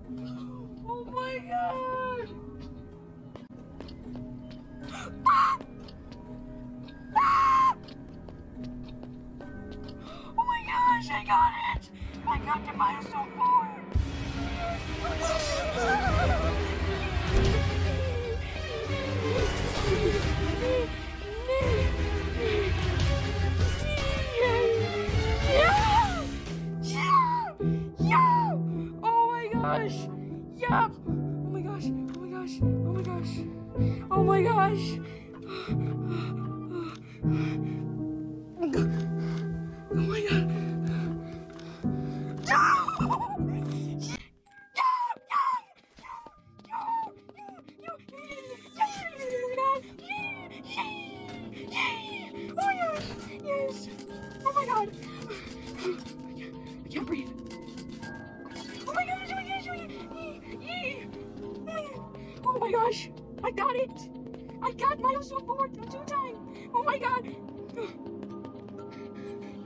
Oh my god! Ah! Ah! Oh my gosh, I got it! I got to milestone 4! Yeah! Yeah! Yeah! Oh my gosh! Yup! Oh my gosh! Oh my gosh! Oh my gosh! Oh my gosh! Oh my god! Oh my gosh! Yes! Oh my god! I can't breathe. Oh my gosh! Oh my gosh! Oh my gosh! I got it! I got milestone 4 2 times! Oh my god!